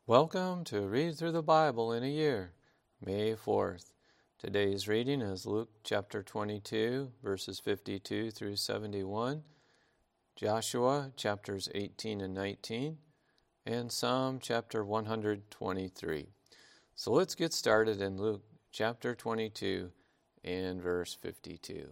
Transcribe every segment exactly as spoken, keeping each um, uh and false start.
Welcome to Read Through the Bible in a Year, May fourth. Today's reading is Luke chapter twenty-two, verses fifty-two through seventy-one, Joshua chapters eighteen and nineteen, and Psalm chapter one hundred twenty-three. So let's get started in Luke chapter twenty-two and verse fifty-two.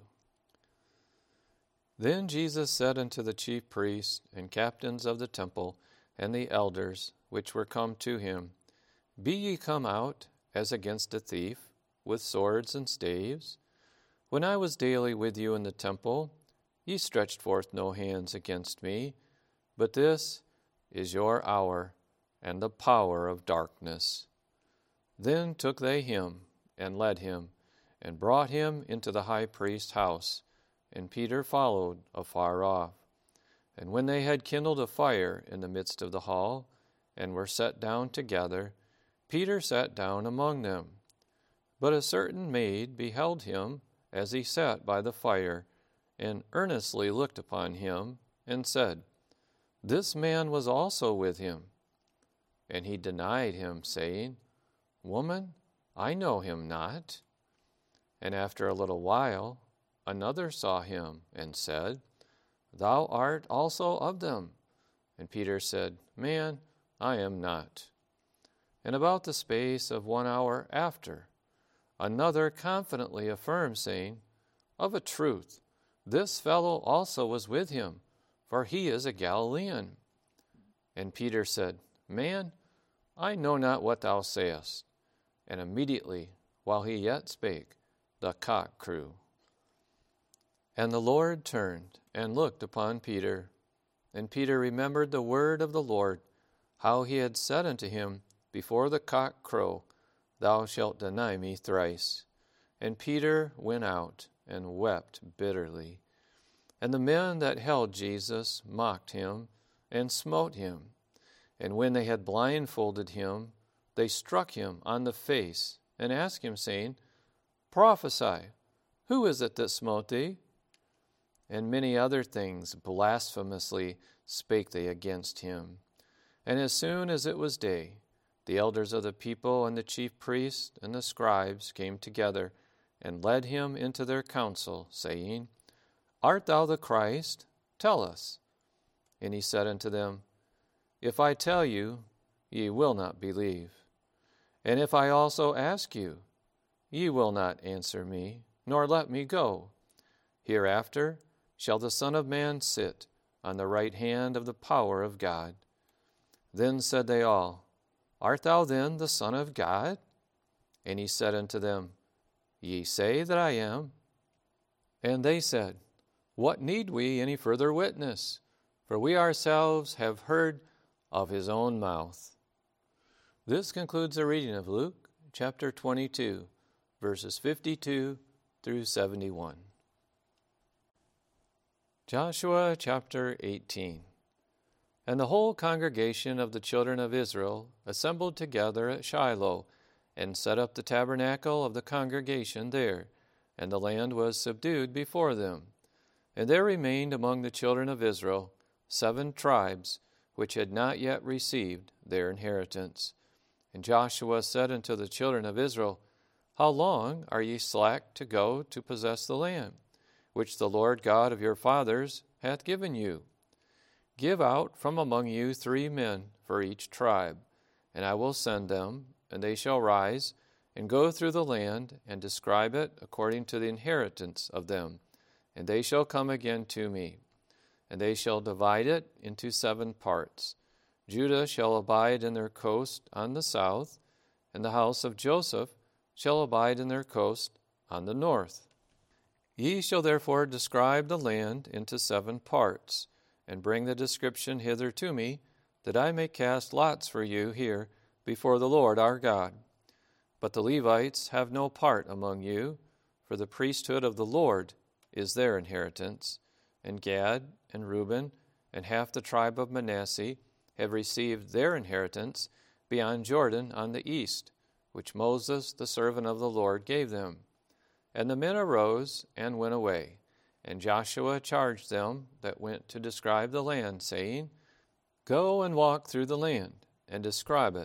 Then Jesus said unto the chief priests and captains of the temple and the elders which were come to him, Be ye come out as against a thief, with swords and staves? When I was daily with you in the temple, ye stretched forth no hands against me, but this is your hour and the power of darkness. Then took they him, and led him, and brought him into the high priest's house, and Peter followed afar off. And when they had kindled a fire in the midst of the hall, and were set down together, Peter sat down among them. But a certain maid beheld him as he sat by the fire, and earnestly looked upon him, and said, This man was also with him. And he denied him, saying, Woman, I know him not. And after a little while, another saw him, and said, Thou art also of them. And Peter said, Man, I am not. And about the space of one hour after, another confidently affirmed, saying, Of a truth, this fellow also was with him, for he is a Galilean. And Peter said, Man, I know not what thou sayest. And immediately, while he yet spake, the cock crew. And the Lord turned and looked upon Peter. And Peter remembered the word of the Lord, how he had said unto him, Before the cock crow, thou shalt deny me thrice. And Peter went out and wept bitterly. And the men that held Jesus mocked him and smote him. And when they had blindfolded him, they struck him on the face and asked him, saying, Prophesy, who is it that smote thee? And many other things blasphemously spake they against him. And as soon as it was day, the elders of the people and the chief priests and the scribes came together, and led him into their council, saying, Art thou the Christ? Tell us. And he said unto them, If I tell you, ye will not believe. And if I also ask you, ye will not answer me, nor let me go. Hereafter shall the Son of Man sit on the right hand of the power of God. Then said they all, Art thou then the Son of God? And he said unto them, Ye say that I am. And they said, What need we any further witness? For we ourselves have heard of his own mouth. This concludes the reading of Luke chapter twenty-two, verses fifty-two through seventy-one. Joshua chapter eighteen. And the whole congregation of the children of Israel assembled together at Shiloh, and set up the tabernacle of the congregation there, and the land was subdued before them. And there remained among the children of Israel seven tribes, which had not yet received their inheritance. And Joshua said unto the children of Israel, How long are ye slack to go to possess the land, which the Lord God of your fathers hath given you? Give out from among you three men for each tribe, and I will send them, and they shall rise, and go through the land, and describe it according to the inheritance of them. And they shall come again to me. And they shall divide it into seven parts. Judah shall abide in their coast on the south, and the house of Joseph shall abide in their coast on the north. Ye shall therefore describe the land into seven parts, and bring the description hither to me, that I may cast lots for you here before the Lord our God. But the Levites have no part among you, for the priesthood of the Lord is their inheritance. And Gad and Reuben and half the tribe of Manasseh have received their inheritance beyond Jordan on the east, which Moses the servant of the Lord gave them. And the men arose and went away. And Joshua charged them that went to describe the land, saying, Go and walk through the land, and describe it,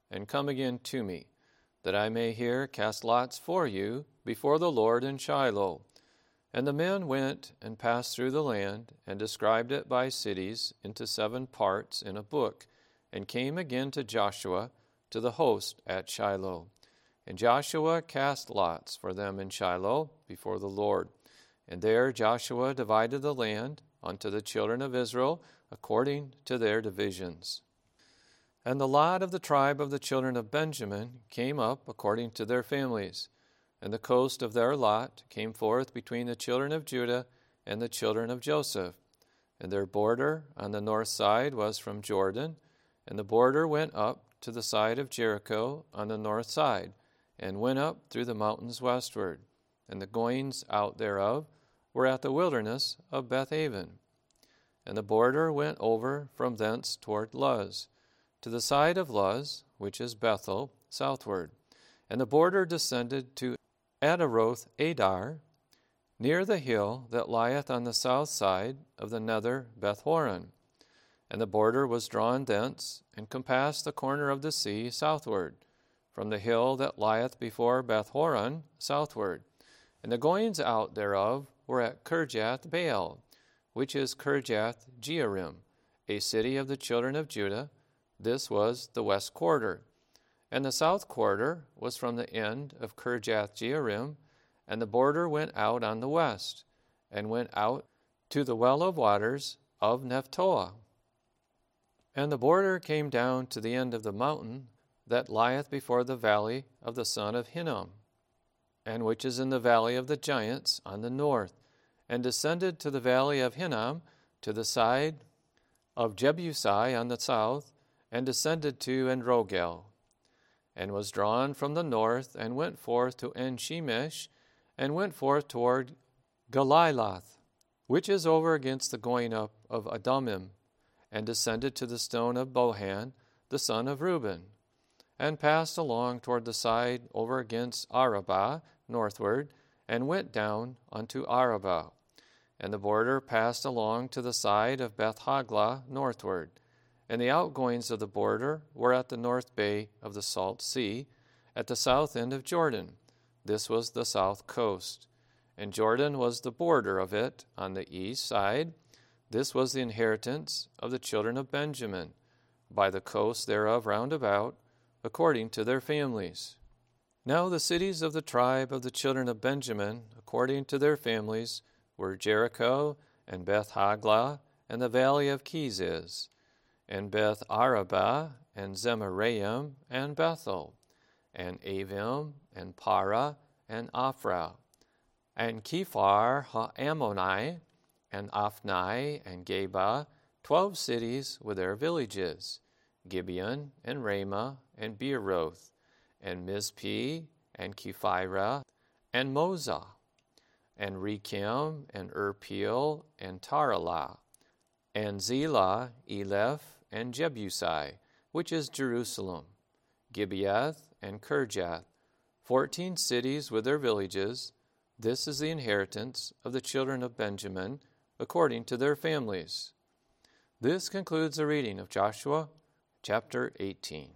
and come again to me, that I may here cast lots for you before the Lord in Shiloh. And the men went and passed through the land, and described it by cities into seven parts in a book, and came again to Joshua, to the host at Shiloh. And Joshua cast lots for them in Shiloh before the Lord. And there Joshua divided the land unto the children of Israel according to their divisions. And the lot of the tribe of the children of Benjamin came up according to their families. And the coast of their lot came forth between the children of Judah and the children of Joseph. And their border on the north side was from Jordan, and the border went up to the side of Jericho on the north side, and went up through the mountains westward. And the goings out thereof were at the wilderness of Bethaven. And the border went over from thence toward Luz, to the side of Luz, which is Bethel, southward. And the border descended to Adaroth Adar, near the hill that lieth on the south side of the nether Bethhoron. And the border was drawn thence, and compassed the corner of the sea southward, from the hill that lieth before Bethhoron southward. And the goings out thereof were at Kirjath Baal, which is Kirjath Jearim, a city of the children of Judah. This was the west quarter. And the south quarter was from the end of Kirjath Jearim, and the border went out on the west, and went out to the well of waters of Nephtoah. And the border came down to the end of the mountain that lieth before the valley of the son of Hinnom, and which is in the valley of the giants on the north, and descended to the valley of Hinnom to the side of Jebusai on the south, and descended to Enrogel, and was drawn from the north, and went forth to En-shemesh, and went forth toward Galiloth, which is over against the going up of Adumim, and descended to the stone of Bohan, the son of Reuben, and passed along toward the side over against Arabah northward, and went down unto Arabah. And the border passed along to the side of Beth-haglah northward. And the outgoings of the border were at the north bay of the Salt Sea, at the south end of Jordan. This was the south coast. And Jordan was the border of it on the east side. This was the inheritance of the children of Benjamin, by the coast thereof round about, according to their families. Now the cities of the tribe of the children of Benjamin, according to their families, were Jericho, and Beth-haglah, and the valley of Keziz, and Beth-arabah, and Zemaraim, and Bethel, and Avim, and Para, and Ophrah, and Kephar ha-Ammoni, and Ophnai, and Geba, twelve cities with their villages, Gibeon, and Ramah, and Beeroth, and Mizpeh, and Kephirah, and Mozah, and Rechem, and Irpeel, and Taralah, and Zelah, Eleph, and Jebusai, which is Jerusalem, Gibeath, and Kirjath, fourteen cities with their villages. This is the inheritance of the children of Benjamin, according to their families. This concludes the reading of Joshua chapter eighteen.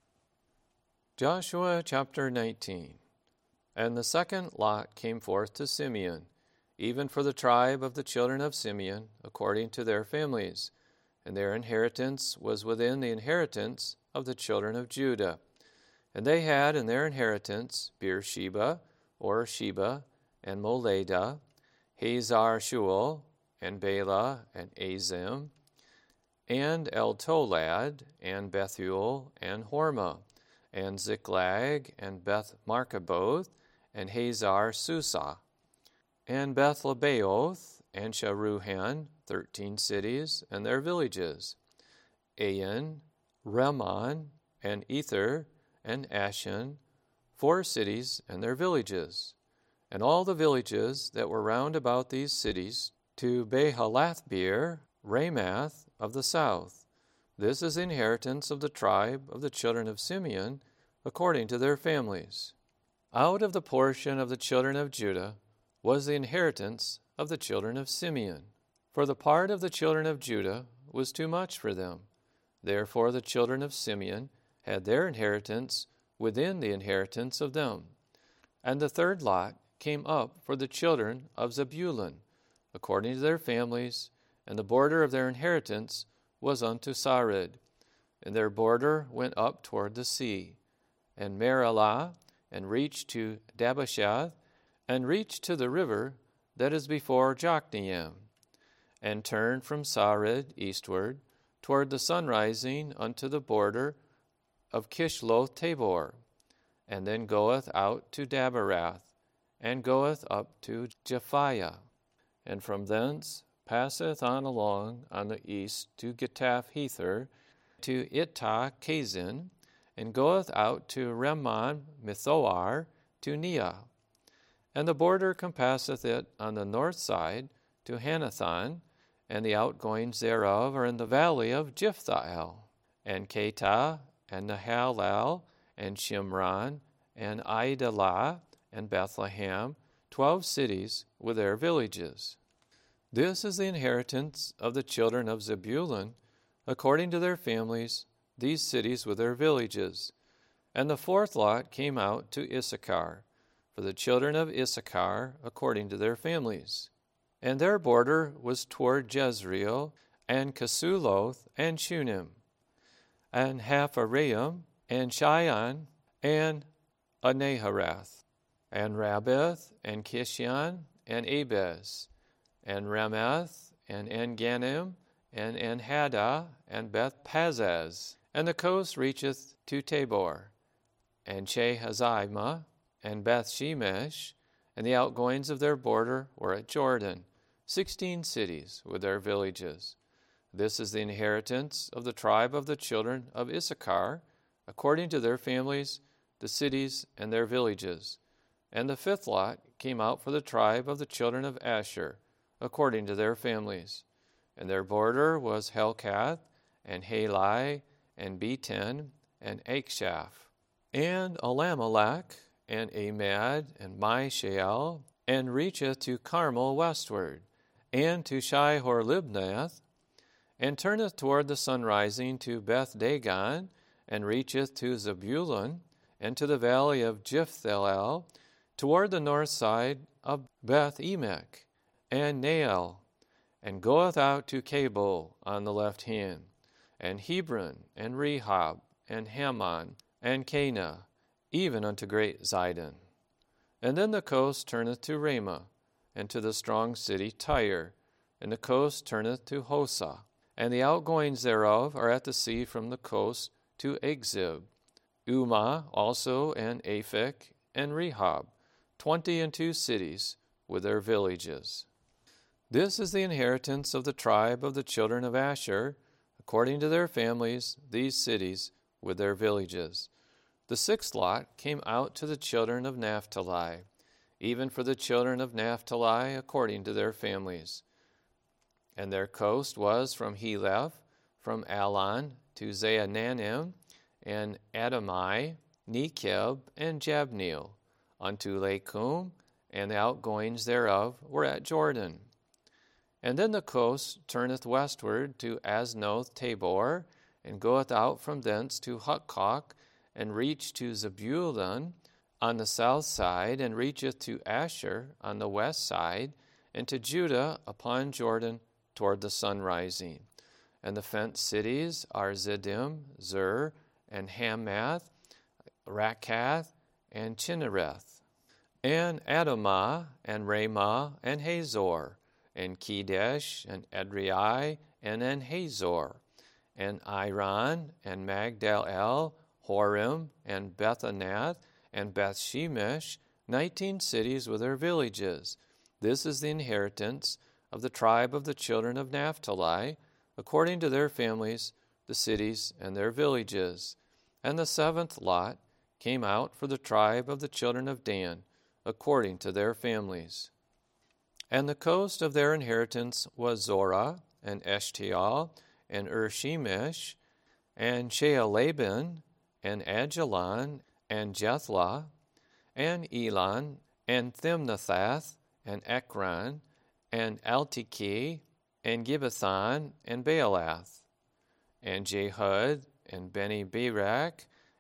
Joshua chapter nineteen. And the second lot came forth to Simeon, even for the tribe of the children of Simeon, according to their families. And their inheritance was within the inheritance of the children of Judah. And they had in their inheritance Beersheba, or Sheba, and Moladah, Hazar Shual, and Bela, and Azim, and El-Tolad, and Bethuel, and Hormah, and Ziklag, and Beth-Markaboth, and Hazar Susah, and Beth-Lebaoth, and Sharuhan, thirteen cities, and their villages, Ain, Ramon, and Ether, and Ashan, four cities, and their villages, and all the villages that were round about these cities, to Behalathbeer, Ramath of the south. This is the inheritance of the tribe of the children of Simeon, according to their families. Out of the portion of the children of Judah was the inheritance of the children of Simeon. For the part of the children of Judah was too much for them. Therefore the children of Simeon had their inheritance within the inheritance of them. And the third lot came up for the children of Zebulun, according to their families, and the border of their inheritance was unto Sarid, and their border went up toward the sea, and Maralah, and reached to Dabashath, and reached to the river that is before Jokneam, and turned from Sarid eastward toward the sunrising unto the border of Kishloth Tabor, and then goeth out to Dabarath, and goeth up to Japhiah, and from thence passeth on along on the east to Getath Hefer, to Ittah Kazin, and goeth out to Remmon Mithoar, to Neah. And the border compasseth it on the north side to Hanathon, and the outgoings thereof are in the valley of Jiphthahel, and Ketah, and Nahalal, and Shimron, and Idalah, and Bethlehem, twelve cities with their villages. This is the inheritance of the children of Zebulun, according to their families, these cities with their villages. And the fourth lot came out to Issachar, for the children of Issachar, according to their families. And their border was toward Jezreel, and Kesuloth, and Shunem, and Hapharaim, and Shion, and Anaharath, and Rabbith, and Kishion, and Abez, and Ramath, and En-Ganim, and En-Haddah, and Beth-Pazzaz. And the coast reacheth to Tabor, and Chehazimah, and Beth-Shemesh, and the outgoings of their border were at Jordan, sixteen cities with their villages. This is the inheritance of the tribe of the children of Issachar, according to their families, the cities and their villages. And the fifth lot came out for the tribe of the children of Asher, according to their families. And their border was Helkath, and Halai, and Beten, and Akshaph, and Alamelech, and Amad, and Mishael, and reacheth to Carmel westward, and to Shihor-Libnath, and turneth toward the sunrising to Beth-Dagon, and reacheth to Zebulun, and to the valley of Jiphthahel, toward the north side of Beth-Emek, and Nael, and goeth out to Cabul on the left hand, and Hebron, and Rehob, and Hammon, and Cana, even unto great Zidon. And then the coast turneth to Ramah, and to the strong city Tyre, and the coast turneth to Hosa, and the outgoings thereof are at the sea from the coast to Egzib, Umah also, and Aphek, and Rehob, twenty and two cities with their villages. This is the inheritance of the tribe of the children of Asher, according to their families, these cities with their villages. The sixth lot came out to the children of Naphtali, even for the children of Naphtali according to their families. And their coast was from Heleph, from Alon to Zaananim, and Adamai, Nekeb, and Jabneel, unto Lakum, and the outgoings thereof were at Jordan. And then the coast turneth westward to Aznoth Tabor, and goeth out from thence to Hukkok, and reached to Zebulun on the south side, and reacheth to Asher on the west side, and to Judah upon Jordan toward the sunrising. And the fenced cities are Ziddim, Zur, and Hamath, Rakath, and Chinnereth, and Adamah, and Ramah, and Hazor, and Kedesh, and Edrei, and En-Hazor, and Iran, and Magdal-El, Horim, and Bethanath, and Beth-Shemesh, nineteen cities with their villages. This is the inheritance of the tribe of the children of Naphtali, according to their families, the cities and their villages. And the seventh lot came out for the tribe of the children of Dan, according to their families. And the coast of their inheritance was Zorah, and Eshtaol, and Ur-Shemesh, and Shealabin, and Ajalon, and Jethlah, and Elon, and Thimnathath, and Ekron, and Altiki, and Gibbethon, and Baalath, and Jehud, and Beni-Berak,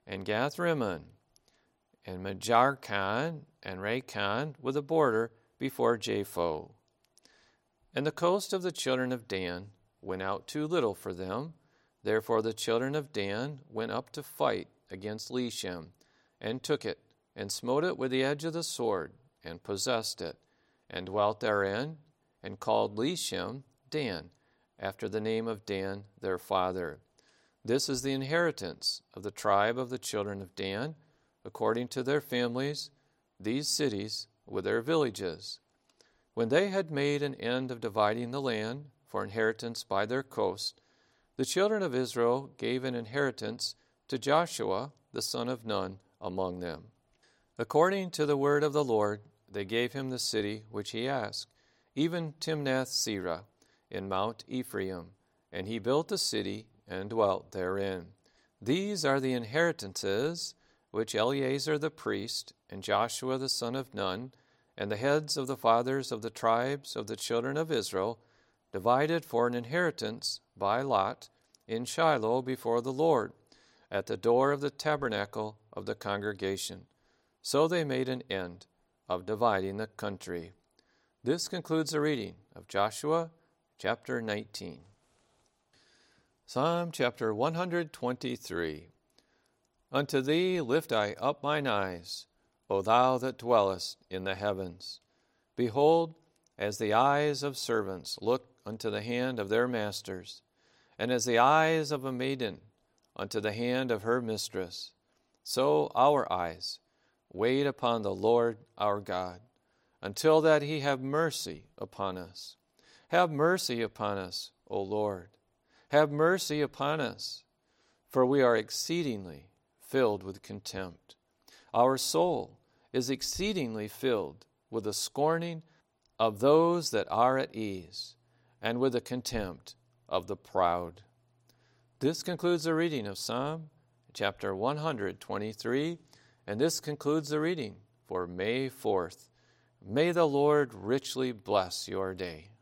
and Gath-Rimmon, and Majarkan, and Racon, with a border before Japho. And the coast of the children of Dan went out too little for them. Therefore the children of Dan went up to fight against Leshem, and took it, and smote it with the edge of the sword, and possessed it, and dwelt therein, and called Leshem Dan, after the name of Dan their father. This is the inheritance of the tribe of the children of Dan, according to their families, these cities with their villages. When they had made an end of dividing the land for inheritance by their coast, the children of Israel gave an inheritance to Joshua the son of Nun among them. According to the word of the Lord, they gave him the city which he asked, even Timnath-Serah in Mount Ephraim, and he built the city and dwelt therein. These are the inheritances which Eleazar the priest and Joshua the son of Nun and the heads of the fathers of the tribes of the children of Israel divided for an inheritance by lot in Shiloh before the Lord, at the door of the tabernacle of the congregation. So they made an end of dividing the country. This concludes the reading of Joshua chapter nineteen. Psalm chapter one hundred twenty-three. Unto thee lift I up mine eyes, O thou that dwellest in the heavens. Behold, as the eyes of servants look unto the hand of their masters, and as the eyes of a maiden unto the hand of her mistress, so our eyes wait upon the Lord our God, until that he have mercy upon us. Have mercy upon us, O Lord. Have mercy upon us, for we are exceedingly filled with contempt. Our soul is exceedingly filled with the scorning of those that are at ease, and with the contempt of the proud. This concludes the reading of Psalm chapter one hundred twenty-three, and this concludes the reading for May fourth. May the Lord richly bless your day.